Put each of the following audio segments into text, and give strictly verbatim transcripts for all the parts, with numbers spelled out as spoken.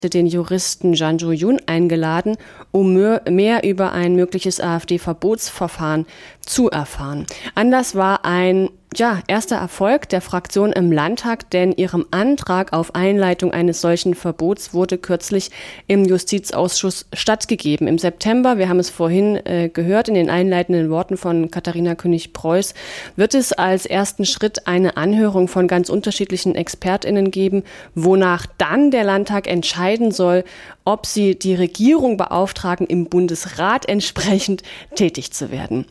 den Juristen Jan Jo-yoon eingeladen, um mehr über ein mögliches AfD-Verbotsverfahren zu erfahren. Anlass war ein ja, erster Erfolg der Fraktion im Landtag, denn ihrem Antrag auf Einleitung eines solchen Verbots wurde kürzlich im Justizausschuss stattgegeben. Im September, wir haben es vorhin äh, gehört in den einleitenden Worten von Katharina König-Preuß, wird es als ersten Schritt eine Anhörung von ganz unterschiedlichen ExpertInnen geben, wonach dann der Landtag entscheiden soll, ob sie die Regierung beauftragen, im Bundesrat entsprechend tätig zu werden.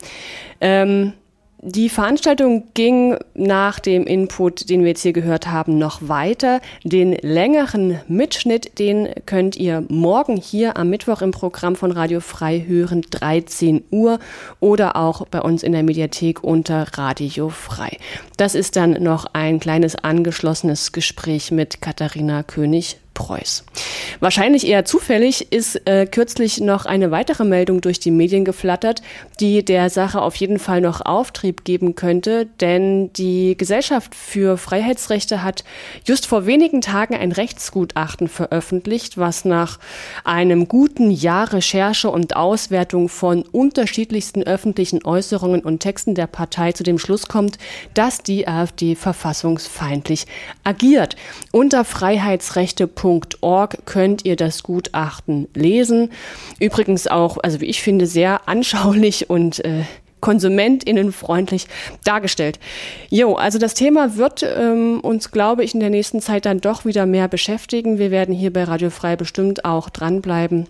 Ähm, Die Veranstaltung ging nach dem Input, den wir jetzt hier gehört haben, noch weiter. Den längeren Mitschnitt, den könnt ihr morgen hier am Mittwoch im Programm von Radio Frei hören, dreizehn Uhr, oder auch bei uns in der Mediathek unter Radio Frei. Das ist dann noch ein kleines angeschlossenes Gespräch mit Katharina König-Preuß. Wahrscheinlich eher zufällig ist äh, kürzlich noch eine weitere Meldung durch die Medien geflattert, die der Sache auf jeden Fall noch Auftrieb geben könnte, denn die Gesellschaft für Freiheitsrechte hat just vor wenigen Tagen ein Rechtsgutachten veröffentlicht, was nach einem guten Jahr Recherche und Auswertung von unterschiedlichsten öffentlichen Äußerungen und Texten der Partei zu dem Schluss kommt, dass die AfD verfassungsfeindlich agiert. Unter freiheitsrechte punkt org könnt ihr das Gutachten lesen. Übrigens auch, also wie ich finde, sehr anschaulich und äh, konsumentinnenfreundlich dargestellt. Jo, also das Thema wird ähm, uns, glaube ich, in der nächsten Zeit dann doch wieder mehr beschäftigen. Wir werden hier bei Radio Frei bestimmt auch dranbleiben.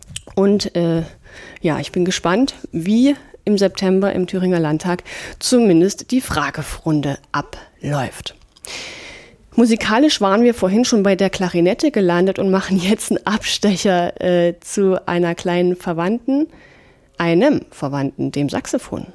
Und äh, ja, ich bin gespannt, wie im September im Thüringer Landtag zumindest die Fragerunde abläuft. Musikalisch waren wir vorhin schon bei der Klarinette gelandet und machen jetzt einen Abstecher äh, zu einer kleinen Verwandten, einem Verwandten, dem Saxophon.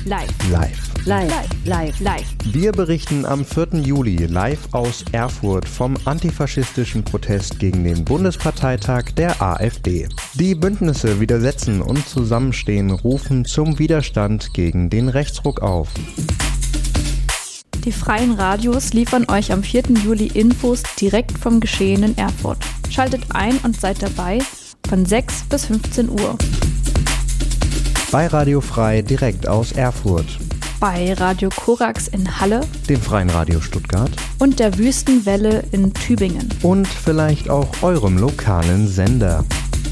Live. Live. Live. Live. Live. Wir berichten am vierten Juli live aus Erfurt vom antifaschistischen Protest gegen den Bundesparteitag der AfD. Die Bündnisse Widersetzen und Zusammenstehen rufen zum Widerstand gegen den Rechtsruck auf. Die freien Radios liefern euch am vierten Juli Infos direkt vom Geschehen in Erfurt. Schaltet ein und seid dabei von sechs bis fünfzehn Uhr. Bei Radio Frei direkt aus Erfurt. Bei Radio Korax in Halle, Dem Freien Radio Stuttgart und der Wüstenwelle in Tübingen. und vielleicht auch eurem lokalen Sender.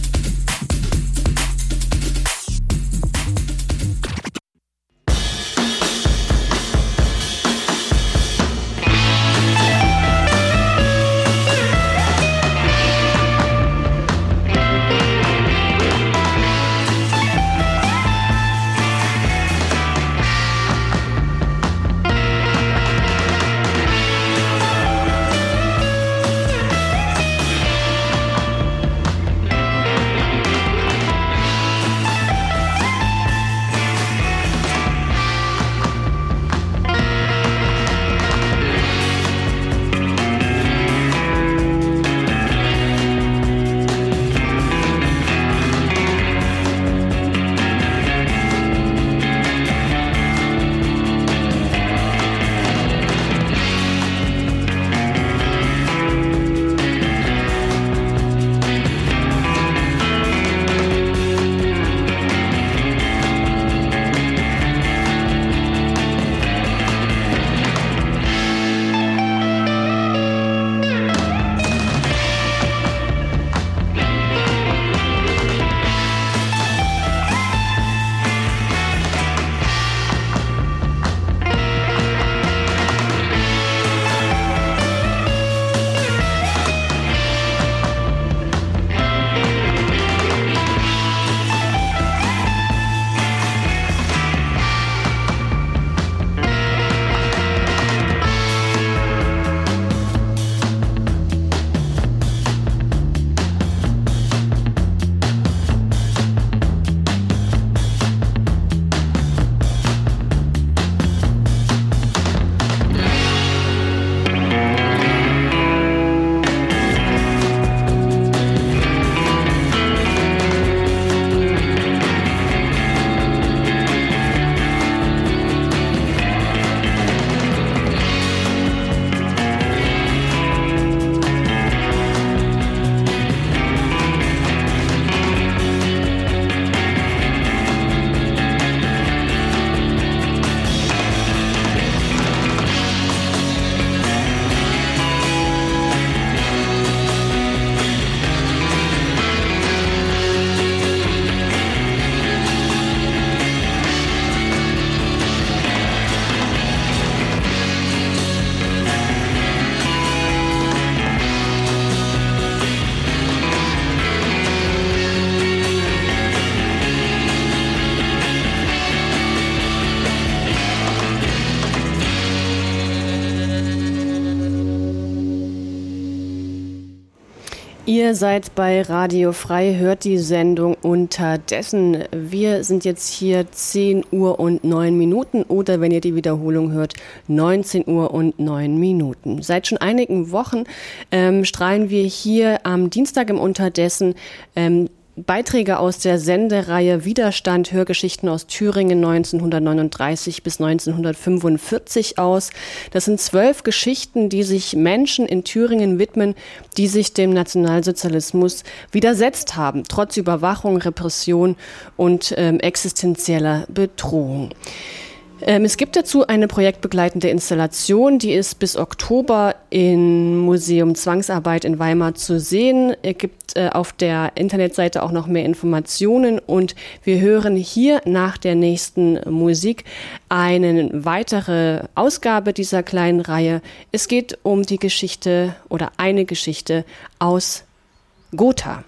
Ihr seid bei Radio Frei, hört die Sendung Unterdessen. Wir sind jetzt hier zehn Uhr und neun Minuten oder wenn ihr die Wiederholung hört, neunzehn Uhr und neun Minuten. Seit schon einigen Wochen ähm, strahlen wir hier am Dienstag im Unterdessen ähm, Beiträge aus der Sendereihe Widerstand, Hörgeschichten aus Thüringen neunzehnhundertneununddreißig bis neunzehnhundertfünfundvierzig aus. Das sind zwölf Geschichten, die sich Menschen in Thüringen widmen, die sich dem Nationalsozialismus widersetzt haben, trotz Überwachung, Repression und ähm, existenzieller Bedrohung. Ähm, es gibt dazu eine projektbegleitende Installation, die ist bis Oktober im Museum Zwangsarbeit in Weimar zu sehen. Es gibt äh, auf der Internetseite auch noch mehr Informationen und wir hören hier nach der nächsten Musik eine weitere Ausgabe dieser kleinen Reihe. Es geht um die Geschichte oder eine Geschichte aus Gotha.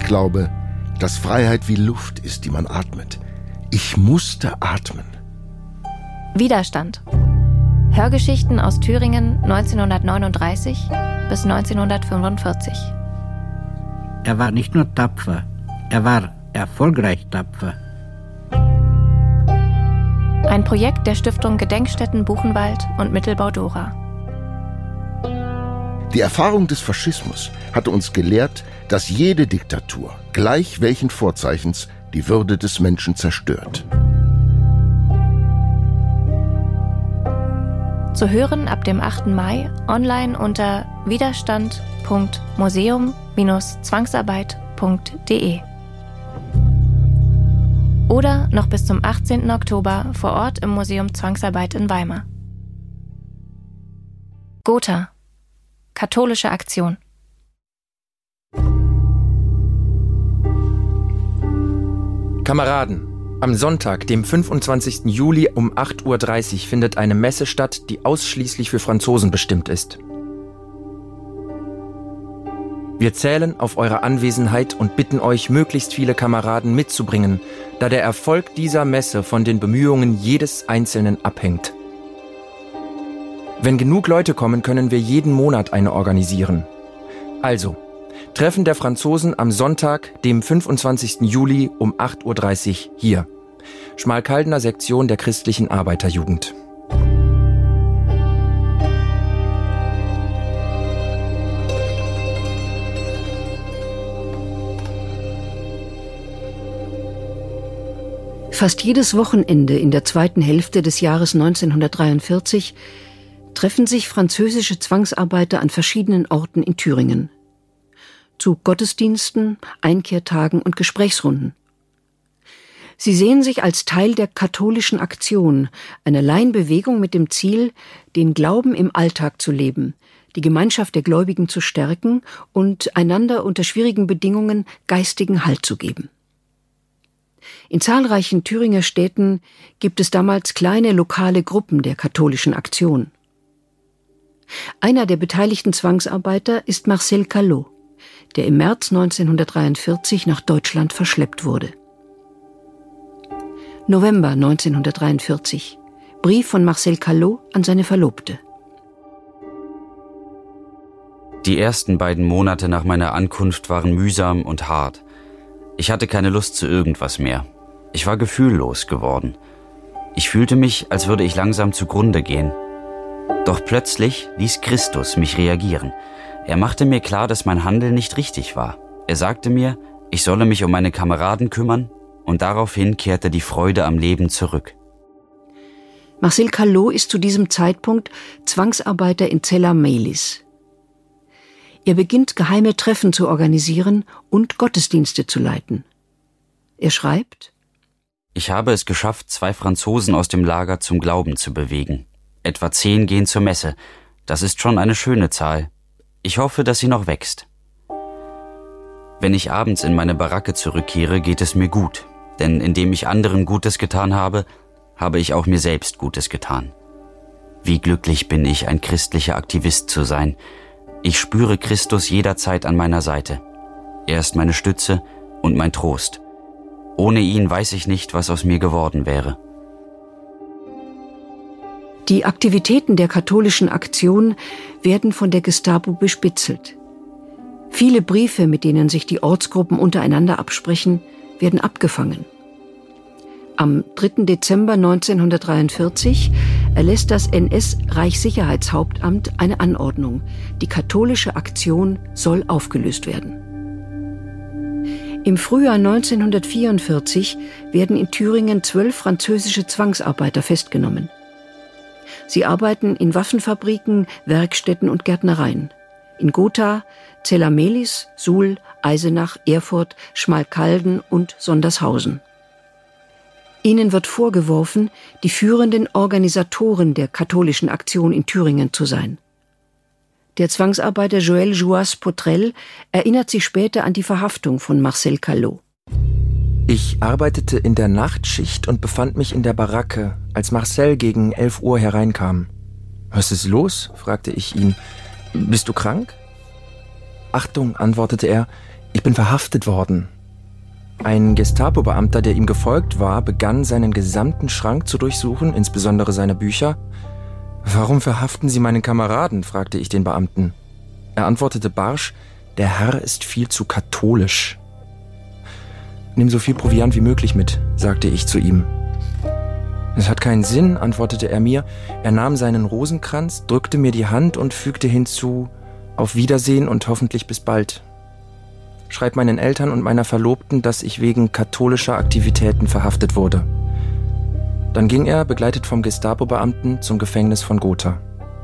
glaube, dass Freiheit wie Luft ist, die man atmet. Ich musste atmen. Widerstand. Hörgeschichten aus Thüringen neunzehnhundertneununddreißig bis neunzehnhundertfünfundvierzig. Er war nicht nur tapfer, er war erfolgreich tapfer. Ein Projekt der Stiftung Gedenkstätten Buchenwald und Mittelbau Dora. Die Erfahrung des Faschismus hatte uns gelehrt, dass jede Diktatur, gleich welchen Vorzeichens, die Würde des Menschen zerstört. Zu hören ab dem achten Mai online unter widerstand punkt museum Bindestrich zwangsarbeit punkt de oder noch bis zum achtzehnten Oktober vor Ort im Museum Zwangsarbeit in Weimar. Gotha. Katholische Aktion. Kameraden, am Sonntag, dem fünfundzwanzigsten Juli um acht Uhr dreißig findet eine Messe statt, die ausschließlich für Franzosen bestimmt ist. Wir zählen auf eure Anwesenheit und bitten euch, möglichst viele Kameraden mitzubringen, da der Erfolg dieser Messe von den Bemühungen jedes Einzelnen abhängt. Wenn genug Leute kommen, können wir jeden Monat eine organisieren. Also, Treffen der Franzosen am Sonntag, dem fünfundzwanzigsten Juli um acht Uhr dreißig hier. Schmalkaldener Sektion der christlichen Arbeiterjugend. Fast jedes Wochenende in der zweiten Hälfte des Jahres neunzehnhundertdreiundvierzig treffen sich französische Zwangsarbeiter an verschiedenen Orten in Thüringen. Zu Gottesdiensten, Einkehrtagen und Gesprächsrunden. Sie sehen sich als Teil der katholischen Aktion, einer Laienbewegung mit dem Ziel, den Glauben im Alltag zu leben, die Gemeinschaft der Gläubigen zu stärken und einander unter schwierigen Bedingungen geistigen Halt zu geben. In zahlreichen Thüringer Städten gibt es damals kleine lokale Gruppen der katholischen Aktion. Einer der beteiligten Zwangsarbeiter ist Marcel Callot, der im März neunzehnhundertdreiundvierzig nach Deutschland verschleppt wurde. November neunzehnhundertdreiundvierzig. Brief von Marcel Callot an seine Verlobte. Die ersten beiden Monate nach meiner Ankunft waren mühsam und hart. Ich hatte keine Lust zu irgendwas mehr. Ich war gefühllos geworden. Ich fühlte mich, als würde ich langsam zugrunde gehen. Doch plötzlich ließ Christus mich reagieren. Er machte mir klar, dass mein Handeln nicht richtig war. Er sagte mir, ich solle mich um meine Kameraden kümmern, und daraufhin kehrte die Freude am Leben zurück. Marcel Callot ist zu diesem Zeitpunkt Zwangsarbeiter in Zella Mehlis. Er beginnt, geheime Treffen zu organisieren und Gottesdienste zu leiten. Er schreibt: Ich habe es geschafft, zwei Franzosen aus dem Lager zum Glauben zu bewegen. Etwa zehn gehen zur Messe. Das ist schon eine schöne Zahl. Ich hoffe, dass sie noch wächst. Wenn ich abends in meine Baracke zurückkehre, geht es mir gut. Denn indem ich anderen Gutes getan habe, habe ich auch mir selbst Gutes getan. Wie glücklich bin ich, ein christlicher Aktivist zu sein. Ich spüre Christus jederzeit an meiner Seite. Er ist meine Stütze und mein Trost. Ohne ihn weiß ich nicht, was aus mir geworden wäre. Die Aktivitäten der katholischen Aktion werden von der Gestapo bespitzelt. Viele Briefe, mit denen sich die Ortsgruppen untereinander absprechen, werden abgefangen. Am dritten Dezember neunzehnhundertdreiundvierzig erlässt das N S-Reichssicherheitshauptamt eine Anordnung. Die katholische Aktion soll aufgelöst werden. Im Frühjahr neunzehnhundertvierundvierzig werden in Thüringen zwölf französische Zwangsarbeiter festgenommen. Sie arbeiten in Waffenfabriken, Werkstätten und Gärtnereien. In Gotha, Zella Mehlis, Suhl, Eisenach, Erfurt, Schmalkalden und Sondershausen. Ihnen wird vorgeworfen, die führenden Organisatoren der katholischen Aktion in Thüringen zu sein. Der Zwangsarbeiter Joël Jouas-Potrel erinnert sich später an die Verhaftung von Marcel Callot. Ich arbeitete in der Nachtschicht und befand mich in der Baracke, als Marcel gegen elf Uhr hereinkam. »Was ist los?« fragte ich ihn. »Bist du krank?« »Achtung«, antwortete er, Ich bin verhaftet worden. Ein Gestapo-Beamter, der ihm gefolgt war, begann seinen gesamten Schrank zu durchsuchen, insbesondere seine Bücher. »Warum verhaften Sie meinen Kameraden?« fragte ich den Beamten. Er antwortete barsch, »Der Herr ist viel zu katholisch.« »Nimm so viel Proviant wie möglich mit«, sagte ich zu ihm. »Es hat keinen Sinn«, antwortete er mir. Er nahm seinen Rosenkranz, drückte mir die Hand und fügte hinzu, »Auf Wiedersehen und hoffentlich bis bald. Schreib meinen Eltern und meiner Verlobten, dass ich wegen katholischer Aktivitäten verhaftet wurde.« Dann ging er, begleitet vom Gestapo-Beamten, zum Gefängnis von Gotha.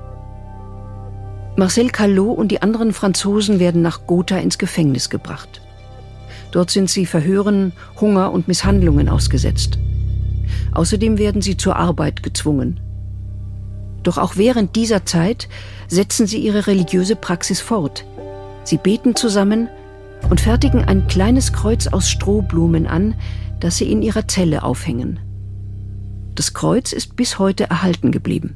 Marcel Callot und die anderen Franzosen werden nach Gotha ins Gefängnis gebracht. Dort sind sie Verhören, Hunger und Misshandlungen ausgesetzt. Außerdem werden sie zur Arbeit gezwungen. Doch auch während dieser Zeit setzen sie ihre religiöse Praxis fort. Sie beten zusammen und fertigen ein kleines Kreuz aus Strohblumen an, das sie in ihrer Zelle aufhängen. Das Kreuz ist bis heute erhalten geblieben.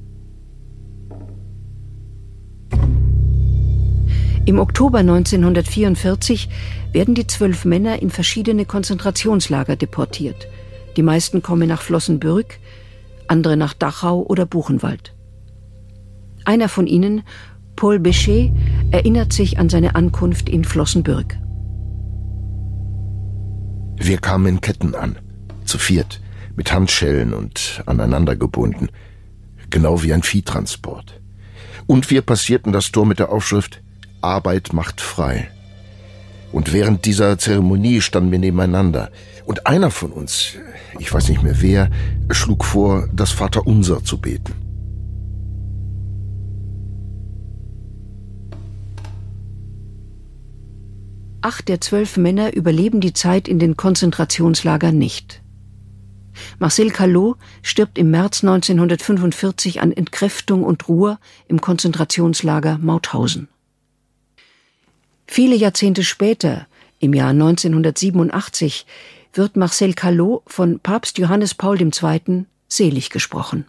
Im Oktober neunzehnhundertvierundvierzig werden die zwölf Männer in verschiedene Konzentrationslager deportiert. Die meisten kommen nach Flossenbürg, andere nach Dachau oder Buchenwald. Einer von ihnen, Paul Béchet, erinnert sich an seine Ankunft in Flossenbürg. Wir kamen in Ketten an, zu viert, mit Handschellen und aneinander gebunden, genau wie ein Viehtransport. Und wir passierten das Tor mit der Aufschrift »Arbeit macht frei«. Und während dieser Zeremonie standen wir nebeneinander. Und einer von uns, ich weiß nicht mehr wer, schlug vor, das Vaterunser zu beten. Acht der zwölf Männer überleben die Zeit in den Konzentrationslagern nicht. Marcel Callot stirbt im März neunzehnhundertfünfundvierzig an Entkräftung und Ruhr im Konzentrationslager Mauthausen. Viele Jahrzehnte später, im Jahr neunzehnhundertsiebenundachtzig, wird Marcel Callot von Papst Johannes Paul der Zweite selig gesprochen.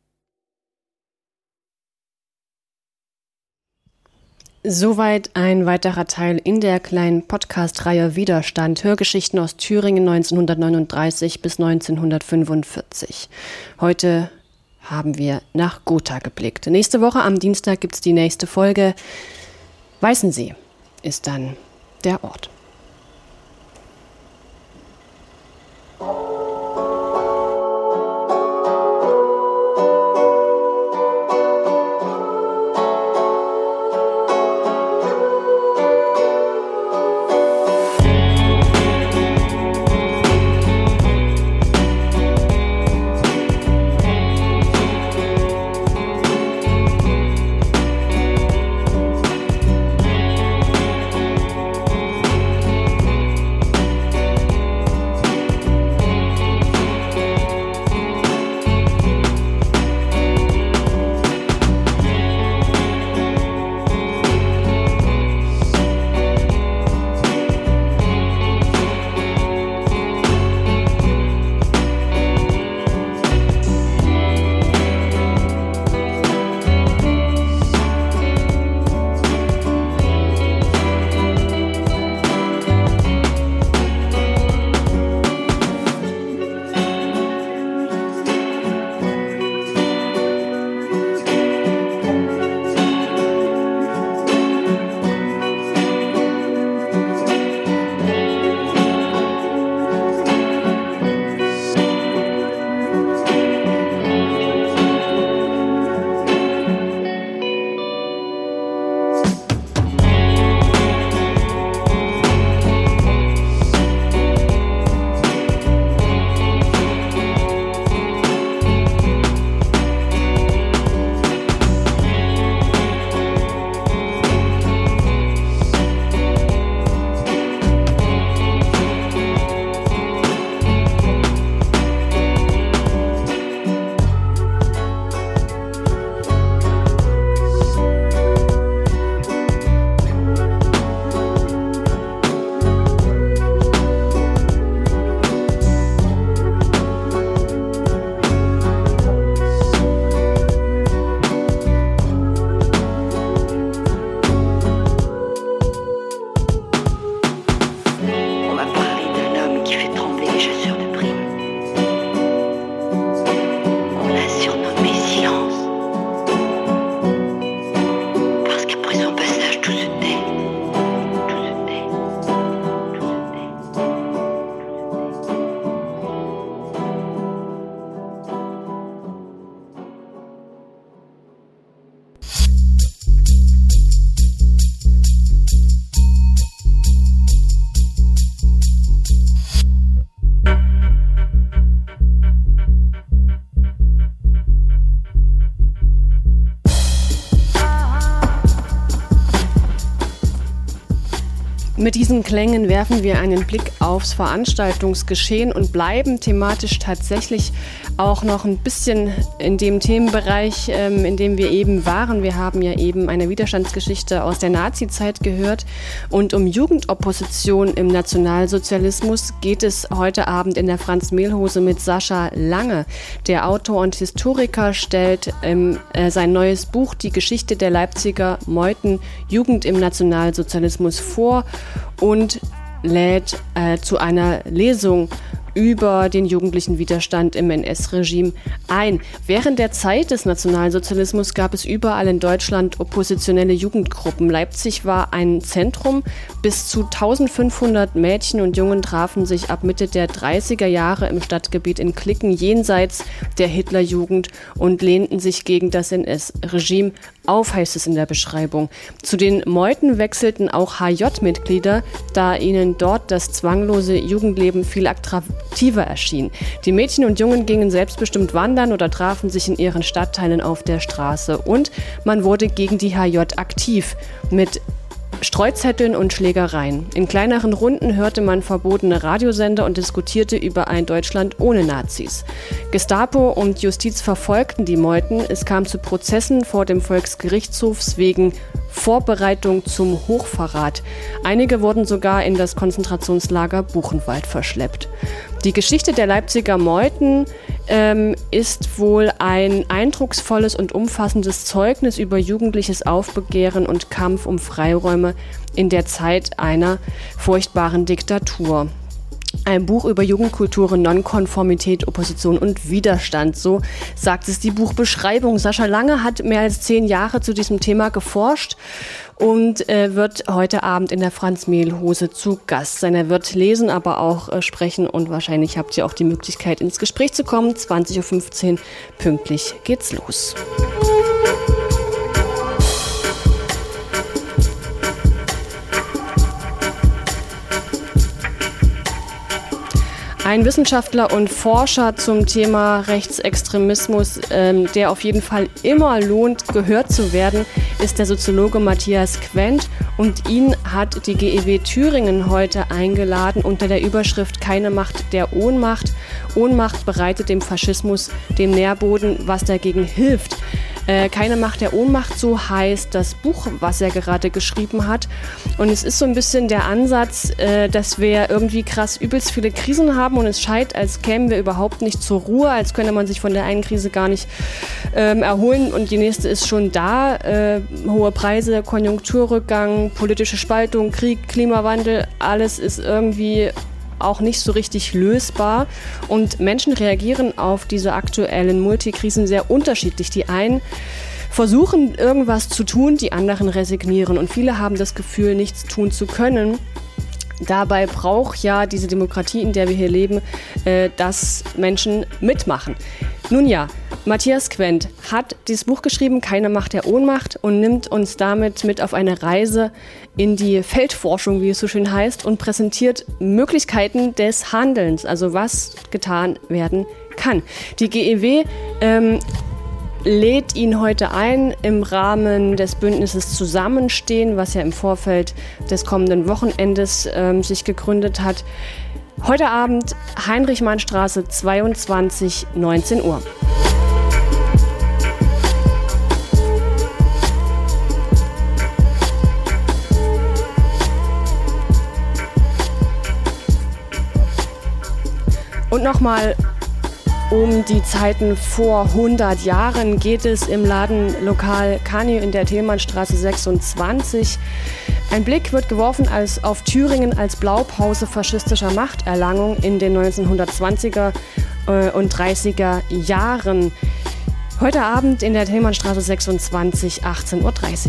Soweit ein weiterer Teil in der kleinen Podcast-Reihe Widerstand, Hörgeschichten aus Thüringen neunzehnhundertneununddreißig bis neunzehnhundertfünfundvierzig. Heute haben wir nach Gotha geblickt. Nächste Woche am Dienstag gibt's die nächste Folge. Weißensee ist dann der Ort. Mit diesen Klängen werfen wir einen Blick aufs Veranstaltungsgeschehen und bleiben thematisch tatsächlich auch noch ein bisschen in dem Themenbereich, ähm, in dem wir eben waren. Wir haben ja eben eine Widerstandsgeschichte aus der Nazi-Zeit gehört. Und um Jugendopposition im Nationalsozialismus geht es heute Abend in der Franz Mehlhose mit Sascha Lange. Der Autor und Historiker stellt ähm, äh, sein neues Buch Die Geschichte der Leipziger Meuten Jugend im Nationalsozialismus vor und lädt äh, zu einer Lesung über den jugendlichen Widerstand im N S-Regime ein. Während der Zeit des Nationalsozialismus gab es überall in Deutschland oppositionelle Jugendgruppen. Leipzig war ein Zentrum. Bis zu eintausendfünfhundert Mädchen und Jungen trafen sich ab Mitte der dreißiger Jahre im Stadtgebiet in Cliquen jenseits der Hitlerjugend und lehnten sich gegen das N S-Regime auf, heißt es in der Beschreibung. Zu den Meuten wechselten auch H J-Mitglieder, da ihnen dort das zwanglose Jugendleben viel attraktiver erschien. Die Mädchen und Jungen gingen selbstbestimmt wandern oder trafen sich in ihren Stadtteilen auf der Straße. Und man wurde gegen die H J aktiv mit Streuzetteln und Schlägereien. In kleineren Runden hörte man verbotene Radiosender und diskutierte über ein Deutschland ohne Nazis. Gestapo und Justiz verfolgten die Meuten. Es kam zu Prozessen vor dem Volksgerichtshof wegen Vorbereitung zum Hochverrat. Einige wurden sogar in das Konzentrationslager Buchenwald verschleppt. Die Geschichte der Leipziger Meuten ähm, ist wohl ein eindrucksvolles und umfassendes Zeugnis über jugendliches Aufbegehren und Kampf um Freiräume in der Zeit einer furchtbaren Diktatur. Ein Buch über Jugendkultur, Nonkonformität, Opposition und Widerstand, so sagt es die Buchbeschreibung. Sascha Lange hat mehr als zehn Jahre zu diesem Thema geforscht und äh, wird heute Abend in der Franz Mehlhose zu Gast sein. Er wird lesen, aber auch äh, sprechen und wahrscheinlich habt ihr auch die Möglichkeit, ins Gespräch zu kommen. zwanzig Uhr fünfzehn pünktlich geht's los. Ein Wissenschaftler und Forscher zum Thema Rechtsextremismus, ähm, der auf jeden Fall immer lohnt, gehört zu werden, ist der Soziologe Matthias Quent. Und ihn hat die G E W Thüringen heute eingeladen unter der Überschrift Keine Macht der Ohnmacht. Ohnmacht bereitet dem Faschismus den Nährboden, was dagegen hilft. Äh, Keine Macht der Ohnmacht, so heißt das Buch, was er gerade geschrieben hat. Und es ist so ein bisschen der Ansatz, äh, dass wir irgendwie krass übelst viele Krisen haben und es scheint, als kämen wir überhaupt nicht zur Ruhe, als könne man sich von der einen Krise gar nicht ähm, erholen und die nächste ist schon da. Äh, hohe Preise, Konjunkturrückgang, politische Spaltung, Krieg, Klimawandel, alles ist irgendwie auch nicht so richtig lösbar. Und Menschen reagieren auf diese aktuellen Multikrisen sehr unterschiedlich. Die einen versuchen, irgendwas zu tun, die anderen resignieren. Und viele haben das Gefühl, nichts tun zu können. Dabei braucht ja diese Demokratie, in der wir hier leben, äh, dass Menschen mitmachen. Nun ja, Matthias Quent hat dieses Buch geschrieben, Keine Macht der Ohnmacht, und nimmt uns damit mit auf eine Reise in die Feldforschung, wie es so schön heißt, und präsentiert Möglichkeiten des Handelns, also was getan werden kann. Die G E W ähm, lädt ihn heute ein im Rahmen des Bündnisses Zusammenstehen, was ja im Vorfeld des kommenden Wochenendes ähm, sich gegründet hat. Heute Abend Heinrich-Mann-Straße zweiundzwanzig, neunzehn Uhr. Und nochmal um die Zeiten vor hundert Jahren geht es im Ladenlokal Canio in der Thälmannstraße sechsundzwanzig. Ein Blick wird geworfen als, auf Thüringen als Blaupause faschistischer Machterlangung in den neunzehnhundertzwanziger äh, und dreißiger Jahren. Heute Abend in der Thälmannstraße sechsundzwanzig, achtzehn Uhr dreißig.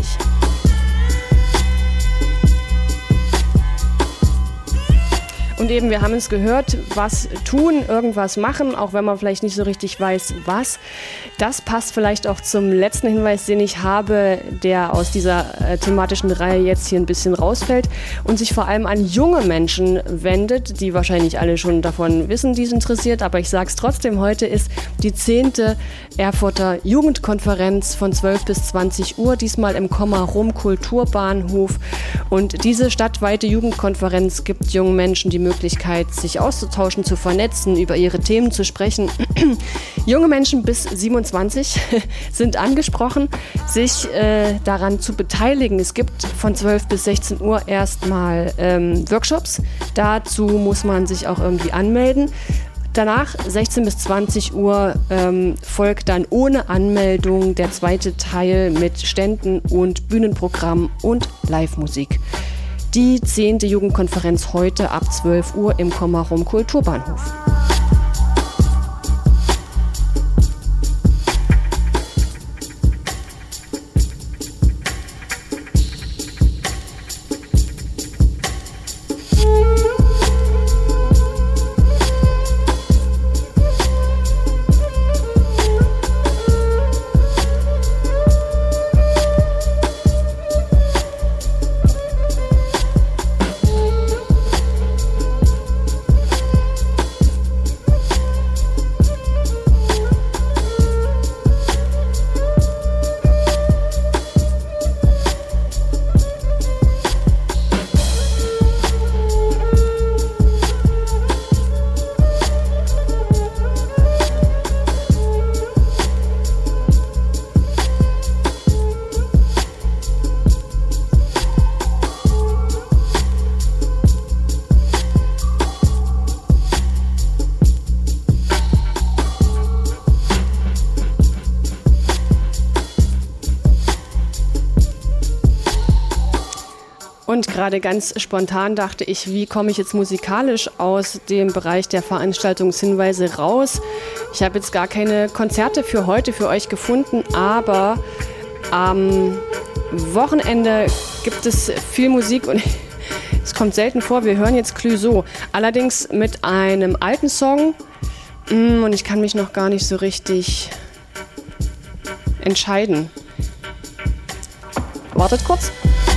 Und eben, wir haben es gehört, was tun, irgendwas machen, auch wenn man vielleicht nicht so richtig weiß, was. Das passt vielleicht auch zum letzten Hinweis, den ich habe, der aus dieser äh, thematischen Reihe jetzt hier ein bisschen rausfällt und sich vor allem an junge Menschen wendet, die wahrscheinlich alle schon davon wissen, die es interessiert. Aber ich sage es trotzdem, heute ist die zehnte Erfurter Jugendkonferenz von zwölf bis zwanzig Uhr, diesmal im Komma-Rum Kulturbahnhof. Und diese stadtweite Jugendkonferenz gibt jungen Menschen die Möglichkeit, sich auszutauschen, zu vernetzen, über ihre Themen zu sprechen. Junge Menschen bis siebenundzwanzig sind angesprochen, sich äh, daran zu beteiligen. Es gibt von zwölf bis sechzehn Uhr erstmal ähm, Workshops. Dazu muss man sich auch irgendwie anmelden. Danach, sechzehn bis zwanzig Uhr, ähm, folgt dann ohne Anmeldung der zweite Teil mit Ständen und Bühnenprogramm und Live-Musik. Die zehnte Jugendkonferenz heute ab zwölf Uhr im Komma-Rum Kulturbahnhof. Und gerade ganz spontan dachte ich, wie komme ich jetzt musikalisch aus dem Bereich der Veranstaltungshinweise raus? Ich habe jetzt gar keine Konzerte für heute für euch gefunden, aber am Wochenende gibt es viel Musik und es kommt selten vor. Wir hören jetzt Clouseau, allerdings mit einem alten Song und ich kann mich noch gar nicht so richtig entscheiden. Wartet kurz.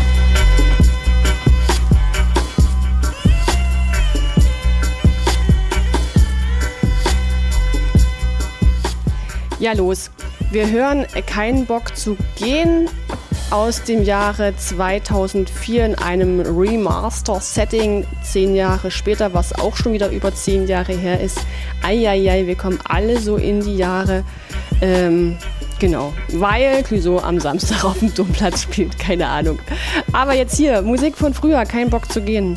Ja, los. Wir hören Keinen Bock zu gehen aus dem Jahre zweitausendvier in einem Remaster-Setting, zehn Jahre später, was auch schon wieder über zehn Jahre her ist. Eieiei, wir kommen alle so in die Jahre. Ähm, genau, weil Clouseau am Samstag auf dem Domplatz spielt, keine Ahnung. Aber jetzt hier, Musik von früher, Kein Bock zu gehen.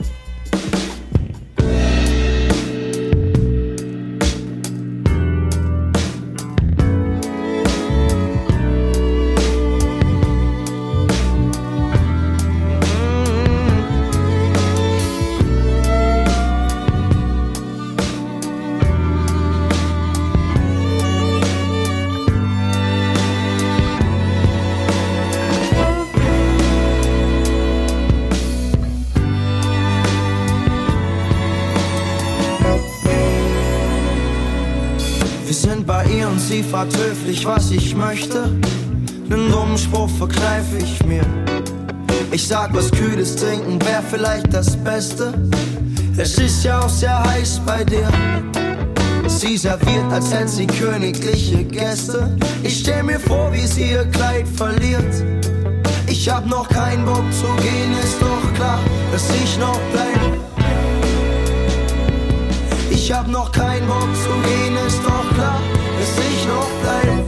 Sie fragt höflich, was ich möchte. Nen dummen Spruch verkneife ich mir. Ich sag, was Kühles trinken wär vielleicht das Beste. Es ist ja auch sehr heiß bei dir. Sie serviert, als hätte sie königliche Gäste. Ich stell mir vor, wie sie ihr Kleid verliert. Ich hab noch keinen Bock zu gehen, ist doch klar, dass ich noch bleib. Ich hab noch keinen Bock zu gehen, ist doch klar, dass ich noch bleib.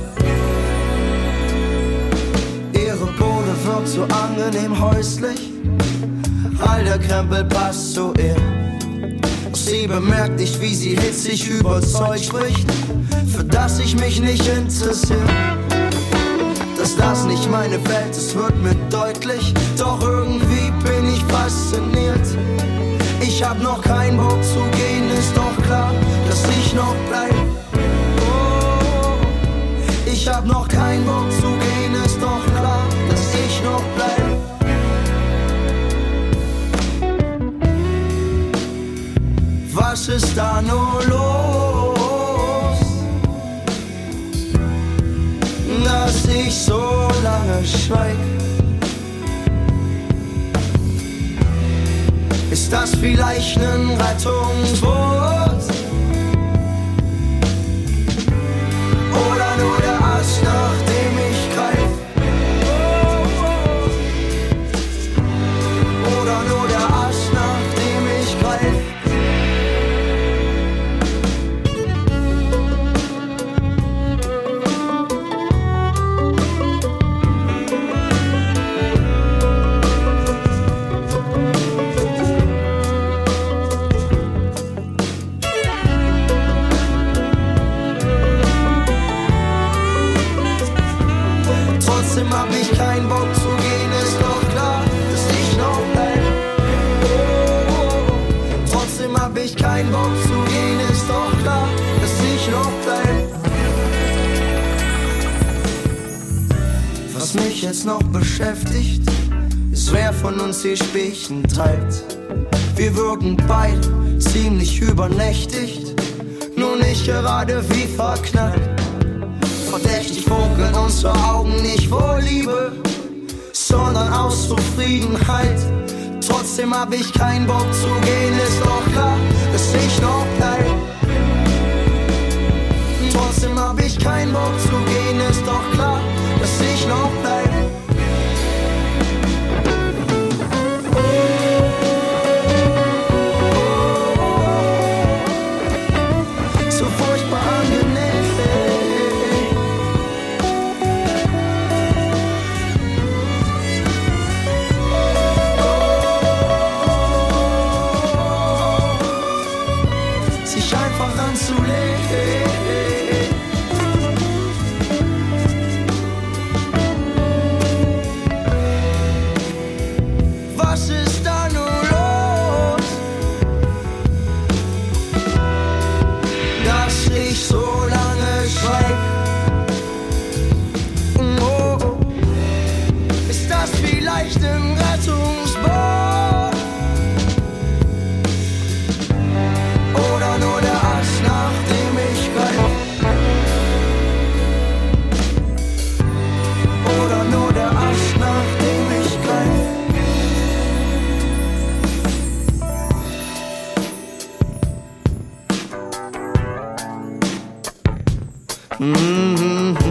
Ihre Bude wird so angenehm häuslich. All der Krempel passt zu ihr. Sie bemerkt nicht, wie sie hitzig über Zeug spricht, für das ich mich nicht interessiere. Dass das nicht meine Welt ist, wird mir deutlich. Doch irgendwie bin ich fasziniert. Ich hab noch keinen Bock zu gehen, ist doch klar, dass ich noch bleib. Oh, ich hab noch keinen Bock zu gehen, ist doch klar, dass ich noch bleib. Was ist da nur los, dass ich so lange schweig? Ist das vielleicht ein Rettungsboot? Oder nur der Ast, nach dem ich greif? Oder nur der Ast, nach dem ich greif? Trotzdem hab ich keinen Bock zu gehen, ist doch klar, dass ich noch bleib. Oh, oh, oh. Trotzdem hab ich keinen Bock zu gehen, ist doch klar, dass ich noch bleib. Was mich jetzt noch beschäftigt, ist, wer von uns die Spielchen treibt. Wir wirken beide ziemlich übernächtigt, nur nicht gerade wie verknallt. Verdächtig funkeln unsere Augen nicht vor Liebe, sondern aus Zufriedenheit. Trotzdem hab ich keinen Bock zu gehen, ist doch klar, dass ich noch bleib. Trotzdem hab ich keinen Bock zu gehen, ist doch klar, dass ich noch bleib. So furchtbar angenehm. Was ist da nur los, dass ich so lange schweig? Oh, ist das vielleicht ein Rettungsboot? Oder nur der Ast, nach dem ich greif? Oder nur der Ast, nach dem ich greif? Mm-hmm.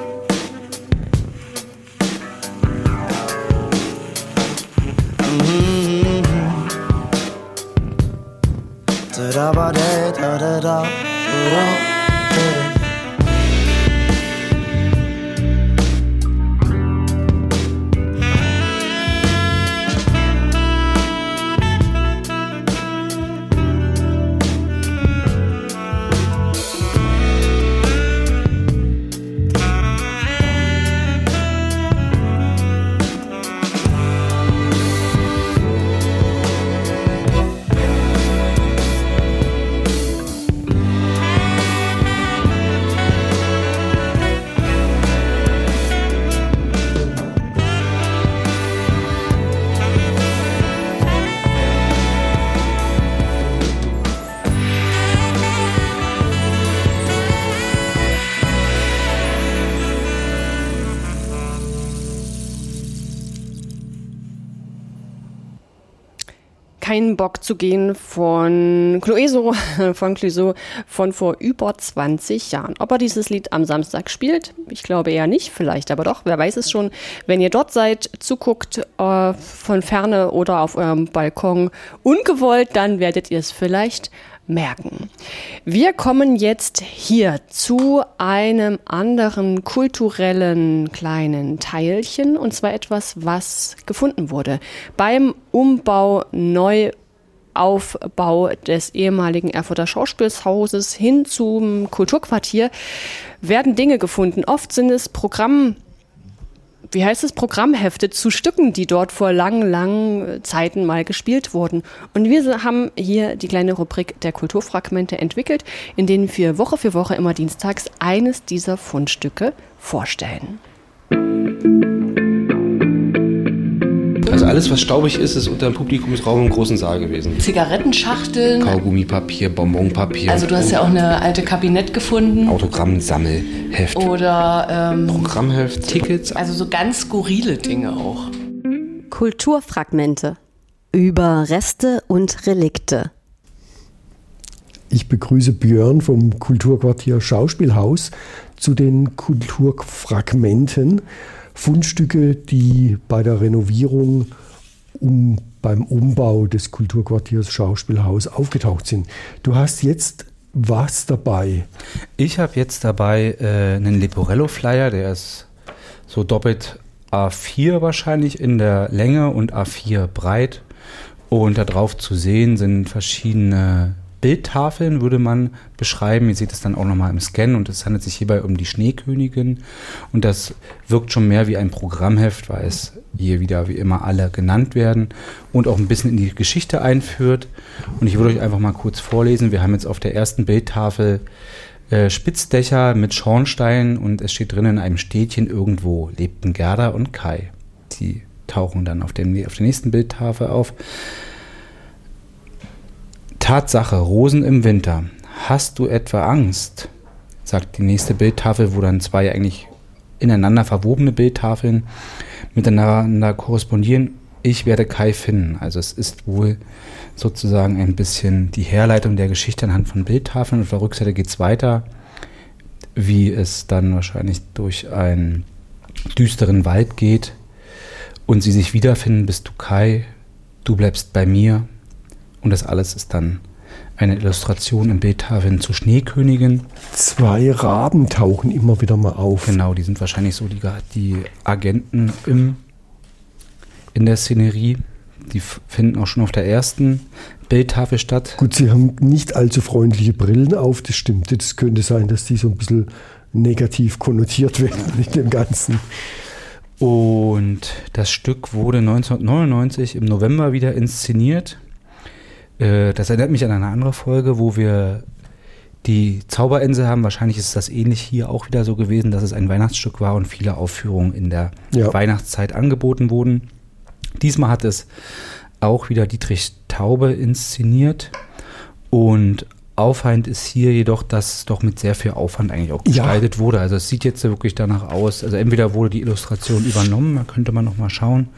Mm-hmm. Da-da-ba-da-da-da-da-da. Keinen Bock zu gehen von Clueso, von Clouseau von vor über zwanzig Jahren. Ob er dieses Lied am Samstag spielt? Ich glaube eher nicht, vielleicht aber doch, wer weiß es schon. Wenn ihr dort seid, zuguckt äh, von Ferne oder auf eurem Balkon ungewollt, dann werdet ihr es vielleicht merken. Wir kommen jetzt hier zu einem anderen kulturellen kleinen Teilchen, und zwar etwas, was gefunden wurde beim Umbau, Neuaufbau des ehemaligen Erfurter Schauspielhauses hin zum Kulturquartier werden Dinge gefunden. Oft sind es Programm wie heißt es, Programmhefte zu Stücken, die dort vor langen, langen Zeiten mal gespielt wurden. Und wir haben hier die kleine Rubrik der Kulturfragmente entwickelt, in denen wir Woche für Woche immer dienstags eines dieser Fundstücke vorstellen. Also alles, was staubig ist, ist unter dem Publikumsraum im großen Saal gewesen. Zigarettenschachteln. Kaugummipapier, Bonbonpapier. Also du hast ja auch eine alte Kabinett gefunden. Autogrammsammelheft. Oder ähm, Programmheft, Tickets. Also so ganz skurrile Dinge auch. Kulturfragmente. Überreste und Relikte. Ich begrüße Björn vom Kulturquartier Schauspielhaus zu den Kulturfragmenten. Fundstücke, die bei der Renovierung um, beim Umbau des Kulturquartiers Schauspielhaus aufgetaucht sind. Du hast jetzt was dabei? Ich habe jetzt dabei äh, einen Leporello-Flyer, der ist so doppelt A vier wahrscheinlich in der Länge und A vier breit. Und da drauf zu sehen sind verschiedene Bildtafeln, würde man beschreiben. Ihr seht es dann auch nochmal im Scan und es handelt sich hierbei um die Schneekönigin und das wirkt schon mehr wie ein Programmheft, weil es hier wieder wie immer alle genannt werden und auch ein bisschen in die Geschichte einführt. Und ich würde euch einfach mal kurz vorlesen. Wir haben jetzt auf der ersten Bildtafel äh, Spitzdächer mit Schornsteinen und es steht drin, in einem Städtchen irgendwo lebten Gerda und Kai. Die tauchen dann auf, dem, auf der nächsten Bildtafel auf. Tatsache, Rosen im Winter. Hast du etwa Angst? Sagt die nächste Bildtafel, wo dann zwei eigentlich ineinander verwobene Bildtafeln miteinander korrespondieren. Ich werde Kai finden. Also es ist wohl sozusagen ein bisschen die Herleitung der Geschichte anhand von Bildtafeln. Und auf der Rückseite geht es weiter, wie es dann wahrscheinlich durch einen düsteren Wald geht und sie sich wiederfinden. Bist du Kai? Du bleibst bei mir. Und das alles ist dann eine Illustration in Bildtafeln zu Schneekönigin. Zwei Raben tauchen immer wieder mal auf. Genau, die sind wahrscheinlich so die, die Agenten im, in der Szenerie. Die finden auch schon auf der ersten Bildtafel statt. Gut, sie haben nicht allzu freundliche Brillen auf, das stimmt. Das könnte sein, dass die so ein bisschen negativ konnotiert werden mit dem Ganzen. Und das Stück wurde neunzehnhundertneunundneunzig im November wieder inszeniert. Das erinnert mich an eine andere Folge, wo wir die Zauberinsel haben. Wahrscheinlich ist das ähnlich hier auch wieder so gewesen, dass es ein Weihnachtsstück war und viele Aufführungen in der ja. Weihnachtszeit angeboten wurden. Diesmal hat es auch wieder Dietrich Taube inszeniert und auffallend ist hier jedoch, dass es doch mit sehr viel Aufwand eigentlich auch gestaltet ja. wurde. Also es sieht jetzt wirklich danach aus, also entweder wurde die Illustration übernommen, da könnte man noch mal schauen.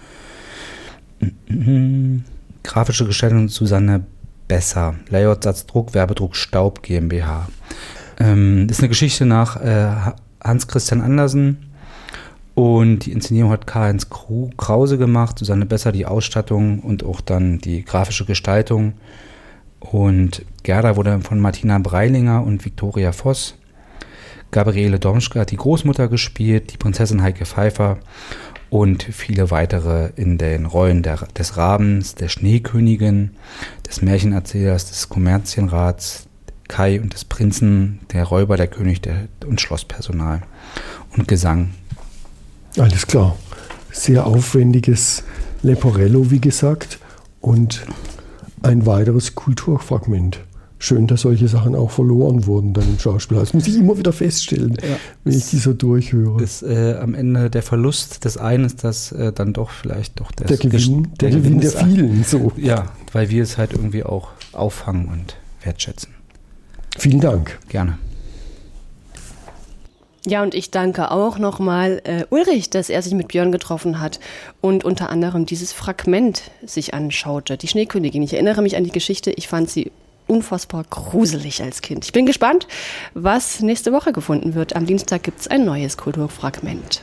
Grafische Gestaltung Susanne Besser, Layout, Satzdruck, Werbedruck Staub GmbH. Ähm, das ist eine Geschichte nach äh, Hans Christian Andersen und die Inszenierung hat Karl-Heinz Krause gemacht, Susanne Besser die Ausstattung und auch dann die grafische Gestaltung. Und Gerda wurde von Martina Breilinger und Viktoria Voss. Gabriele Domschke hat die Großmutter gespielt, die Prinzessin Heike Pfeiffer und viele weitere in den Rollen der, des Rabens, der Schneekönigin, des Märchenerzählers, des Kommerzienrats, Kai und des Prinzen, der Räuber, der König der, und Schlosspersonal und Gesang. Alles klar. Sehr aufwendiges Leporello, wie gesagt, und ein weiteres Kulturfragment. Schön, dass solche Sachen auch verloren wurden dann im Schauspielhaus. Das muss ich immer wieder feststellen, ja, wenn ich die so durchhöre. Ist äh, am Ende der Verlust des einen, ist das äh, dann doch vielleicht doch des, der Gewinn, der, der Gewinn der vielen. So. Ja, weil wir es halt irgendwie auch auffangen und wertschätzen. Vielen Dank. Gerne. Ja, und ich danke auch nochmal äh, Ulrich, dass er sich mit Björn getroffen hat und unter anderem dieses Fragment sich anschaute, die Schneekönigin. Ich erinnere mich an die Geschichte, ich fand sie unfassbar gruselig als Kind. Ich bin gespannt, was nächste Woche gefunden wird. Am Dienstag gibt es ein neues Kulturfragment.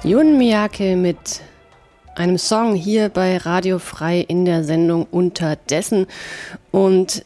Jun Miyake mit einem Song hier bei Radio Frei in der Sendung Unterdessen. Und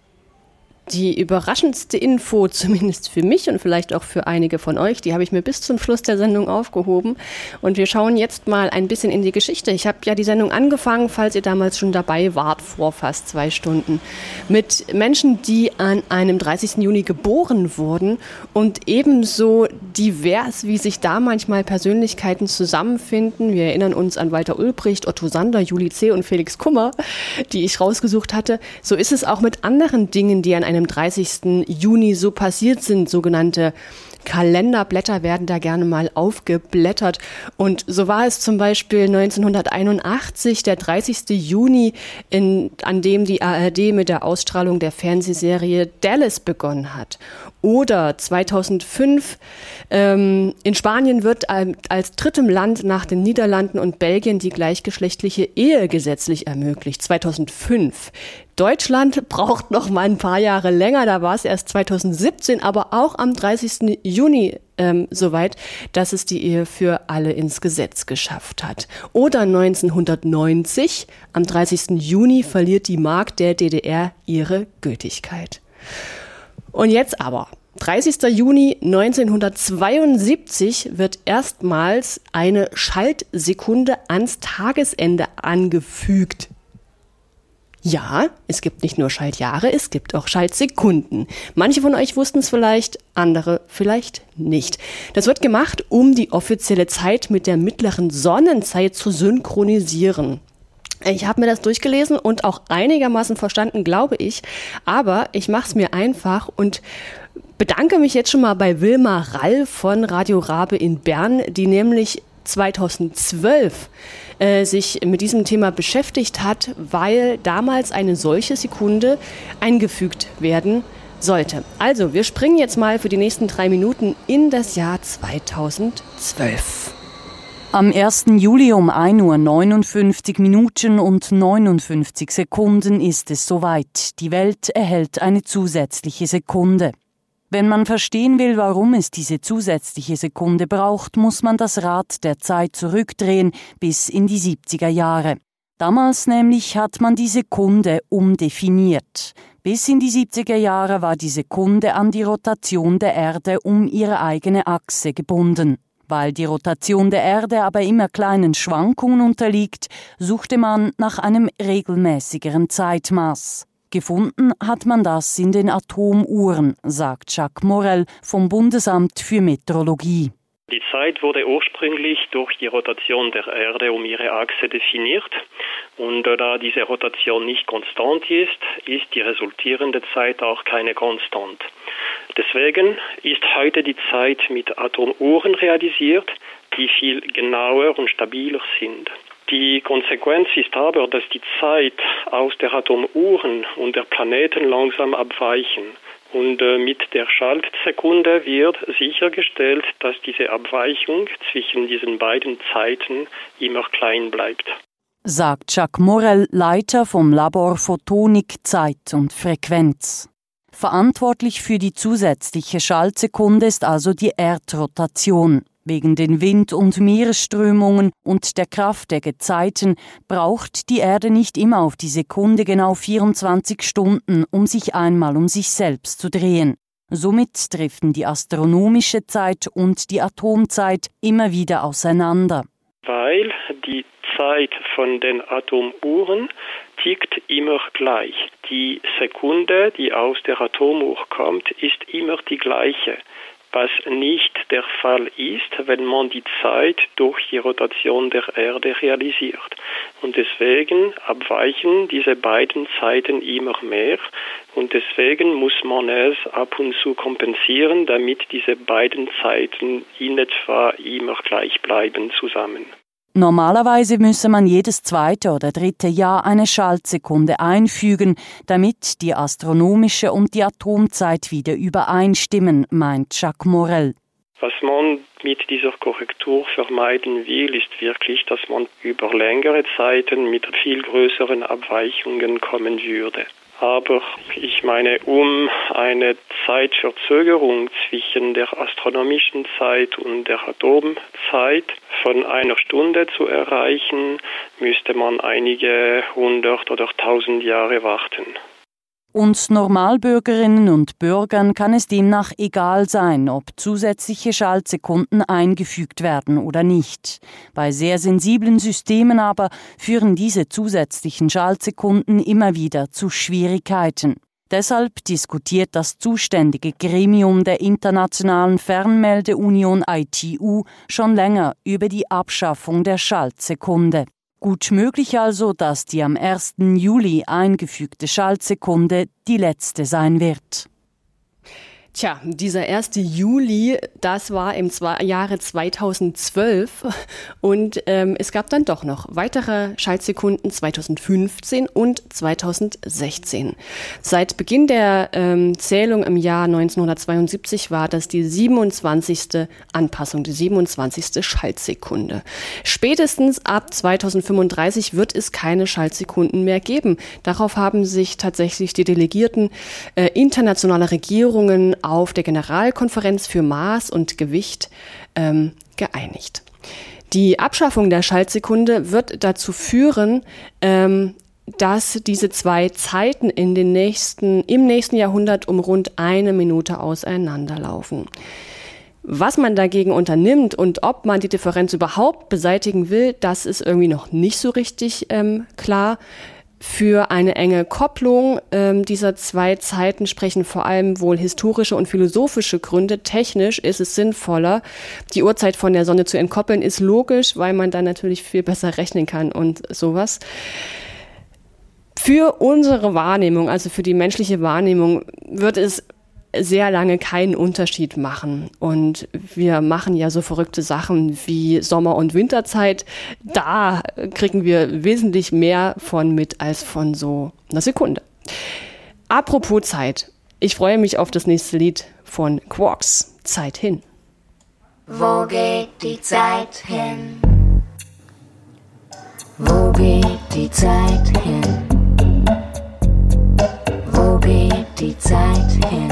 die überraschendste Info, zumindest für mich und vielleicht auch für einige von euch, die habe ich mir bis zum Schluss der Sendung aufgehoben. Und wir schauen jetzt mal ein bisschen in die Geschichte. Ich habe ja die Sendung angefangen, falls ihr damals schon dabei wart, vor fast zwei Stunden, mit Menschen, die an einem dreißigsten Juni geboren wurden und ebenso divers, wie sich da manchmal Persönlichkeiten zusammenfinden. Wir erinnern uns an Walter Ulbricht, Otto Sander, Juli C. und Felix Kummer, die ich rausgesucht hatte. So ist es auch mit anderen Dingen, die an einem einem dreißigsten Juni so passiert sind. Sogenannte Kalenderblätter werden da gerne mal aufgeblättert. Und so war es zum Beispiel neunzehnhunderteinundachtzig, der dreißigsten Juni, in, an dem die A R D mit der Ausstrahlung der Fernsehserie Dallas begonnen hat. Oder zweitausendfünf, ähm, in Spanien wird als drittem Land nach den Niederlanden und Belgien die gleichgeschlechtliche Ehe gesetzlich ermöglicht. zweitausendfünf. Deutschland braucht noch mal ein paar Jahre länger, da war es erst zweitausendsiebzehn, aber auch am dreißigsten Juni ähm, soweit, dass es die Ehe für alle ins Gesetz geschafft hat. Oder neunzehnhundertneunzig, am dreißigsten Juni verliert die Mark der D D R ihre Gültigkeit. Und jetzt aber, dreißigsten Juni neunzehnhundertzweiundsiebzig wird erstmals eine Schaltsekunde ans Tagesende angefügt. Ja, es gibt nicht nur Schaltjahre, es gibt auch Schaltsekunden. Manche von euch wussten es vielleicht, andere vielleicht nicht. Das wird gemacht, um die offizielle Zeit mit der mittleren Sonnenzeit zu synchronisieren. Ich habe mir das durchgelesen und auch einigermaßen verstanden, glaube ich. Aber ich mache es mir einfach und bedanke mich jetzt schon mal bei Wilma Rall von Radio Rabe in Bern, die nämlich zweitausendzwölf äh, sich mit diesem Thema beschäftigt hat, weil damals eine solche Sekunde eingefügt werden sollte. Also, wir springen jetzt mal für die nächsten drei Minuten in das Jahr zweitausendzwölf. Am ersten Juli um ein Uhr neunundfünfzig Minuten und neunundfünfzig Sekunden ist es soweit. Die Welt erhält eine zusätzliche Sekunde. Wenn man verstehen will, warum es diese zusätzliche Sekunde braucht, muss man das Rad der Zeit zurückdrehen bis in die siebziger Jahre. Damals nämlich hat man die Sekunde umdefiniert. Bis in die siebziger Jahre war die Sekunde an die Rotation der Erde um ihre eigene Achse gebunden. Weil die Rotation der Erde aber immer kleinen Schwankungen unterliegt, suchte man nach einem regelmäßigeren Zeitmaß. Gefunden hat man das in den Atomuhren, sagt Jacques Morel vom Bundesamt für Meteorologie. Die Zeit wurde ursprünglich durch die Rotation der Erde um ihre Achse definiert. Und da diese Rotation nicht konstant ist, ist die resultierende Zeit auch keine Konstant. Deswegen ist heute die Zeit mit Atomuhren realisiert, die viel genauer und stabiler sind. Die Konsequenz ist aber, dass die Zeit aus der Atomuhren und der Planeten langsam abweichen. Und äh, mit der Schaltsekunde wird sichergestellt, dass diese Abweichung zwischen diesen beiden Zeiten immer klein bleibt. Sagt Jacques Morel, Leiter vom Labor Photonik, Zeit und Frequenz. Verantwortlich für die zusätzliche Schaltsekunde ist also die Erdrotation. Wegen den Wind- und Meeresströmungen und der Kraft der Gezeiten braucht die Erde nicht immer auf die Sekunde genau vierundzwanzig Stunden, um sich einmal um sich selbst zu drehen. Somit driften die astronomische Zeit und die Atomzeit immer wieder auseinander. Weil die Zeit von den Atomuhren tickt immer gleich. Die Sekunde, die aus der Atomuhr kommt, ist immer die gleiche. Was nicht der Fall ist, wenn man die Zeit durch die Rotation der Erde realisiert. Und deswegen abweichen diese beiden Zeiten immer mehr und deswegen muss man es ab und zu kompensieren, damit diese beiden Zeiten in etwa immer gleich bleiben zusammen. Normalerweise müsse man jedes zweite oder dritte Jahr eine Schaltsekunde einfügen, damit die astronomische und die Atomzeit wieder übereinstimmen, meint Jacques Morel. Was man mit dieser Korrektur vermeiden will, ist wirklich, dass man über längere Zeiten mit viel größeren Abweichungen kommen würde. Aber ich meine, um eine Zeitverzögerung zwischen der astronomischen Zeit und der Atomzeit von einer Stunde zu erreichen, müsste man einige hundert oder tausend Jahre warten. Uns Normalbürgerinnen und Bürgern kann es demnach egal sein, ob zusätzliche Schaltsekunden eingefügt werden oder nicht. Bei sehr sensiblen Systemen aber führen diese zusätzlichen Schaltsekunden immer wieder zu Schwierigkeiten. Deshalb diskutiert das zuständige Gremium der Internationalen Fernmeldeunion I T U schon länger über die Abschaffung der Schaltsekunde. Gut möglich also, dass die am ersten Juli eingefügte Schaltsekunde die letzte sein wird. Tja, dieser erste Juli, das war im Jahre zweitausendzwölf und ähm, es gab dann doch noch weitere Schaltsekunden zweitausendfünfzehn und zweitausendsechzehn. Seit Beginn der ähm, Zählung im Jahr neunzehnhundertzweiundsiebzig war das die siebenundzwanzigste Anpassung, die siebenundzwanzigste Schaltsekunde. Spätestens ab zweitausendfünfunddreißig wird es keine Schaltsekunden mehr geben. Darauf haben sich tatsächlich die Delegierten äh, internationaler Regierungen auf der Generalkonferenz für Maß und Gewicht ähm, geeinigt. Die Abschaffung der Schaltsekunde wird dazu führen, ähm, dass diese zwei Zeiten in den nächsten, im nächsten Jahrhundert um rund eine Minute auseinanderlaufen. Was man dagegen unternimmt und ob man die Differenz überhaupt beseitigen will, das ist irgendwie noch nicht so richtig ähm, klar. Für eine enge Kopplung ähm, dieser zwei Zeiten sprechen vor allem wohl historische und philosophische Gründe. Technisch ist es sinnvoller, die Uhrzeit von der Sonne zu entkoppeln, ist logisch, weil man dann natürlich viel besser rechnen kann und sowas. Für unsere Wahrnehmung, also für die menschliche Wahrnehmung, wird es sehr lange keinen Unterschied machen. Und wir machen ja so verrückte Sachen wie Sommer- und Winterzeit. Da kriegen wir wesentlich mehr von mit als von so einer Sekunde. Apropos Zeit. Ich freue mich auf das nächste Lied von Quarks. Zeit hin. Wo geht die Zeit hin? Wo geht die Zeit hin? Wo geht die Zeit hin?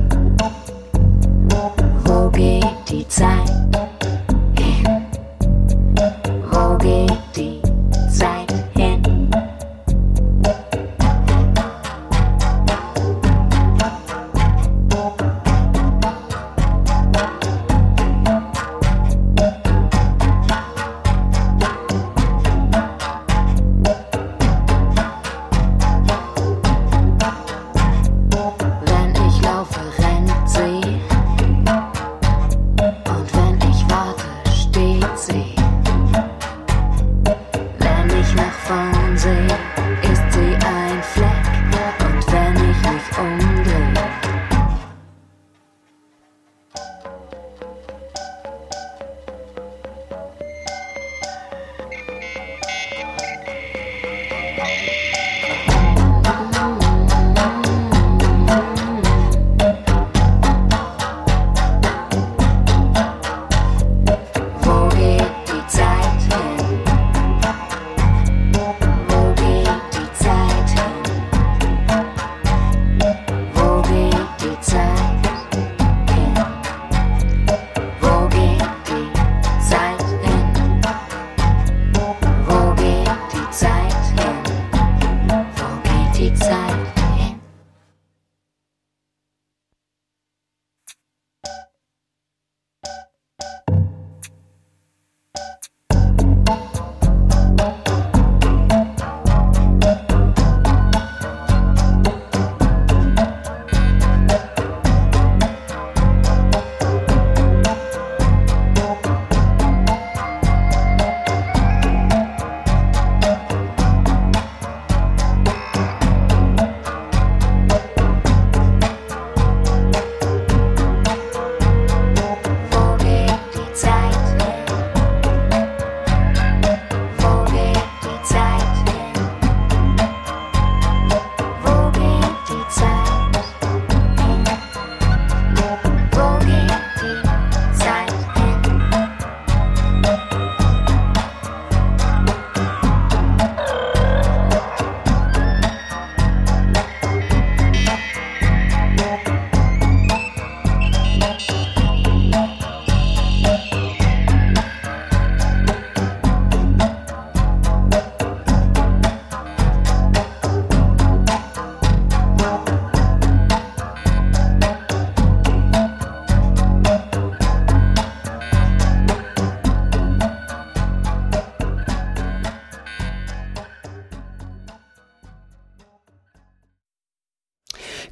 Wo geht die Zeit hin? Wo geht die Zeit hin? Wenn ich laufe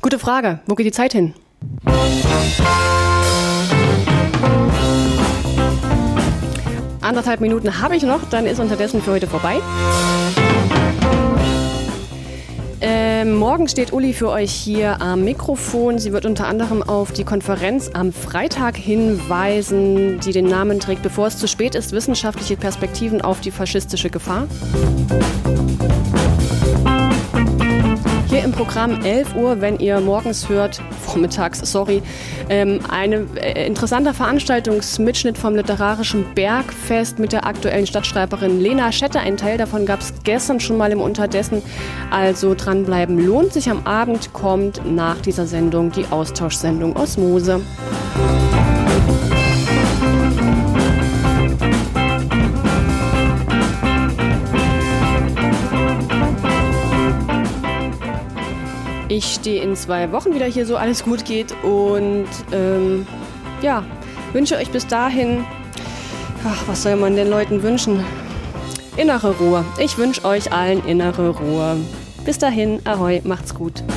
Gute Frage. Wo geht die Zeit hin? Anderthalb Minuten habe ich noch, dann ist unterdessen für heute vorbei. Ähm, morgen steht Uli für euch hier am Mikrofon. Sie wird unter anderem auf die Konferenz am Freitag hinweisen, die den Namen trägt, bevor es zu spät ist, wissenschaftliche Perspektiven auf die faschistische Gefahr. Hier im Programm elf Uhr, wenn ihr morgens hört, vormittags, sorry, ähm, ein äh, interessanter Veranstaltungsmitschnitt vom Literarischen Bergfest mit der aktuellen Stadtschreiberin Lena Schette. Ein Teil davon gab es gestern schon mal im Unterdessen, also dranbleiben lohnt sich. Am Abend kommt nach dieser Sendung die Austauschsendung Osmose. Ich stehe in zwei Wochen wieder hier, so alles gut geht und ähm, ja, wünsche euch bis dahin, ach, was soll man den Leuten wünschen? Innere Ruhe. Ich wünsche euch allen innere Ruhe. Bis dahin, ahoi, macht's gut.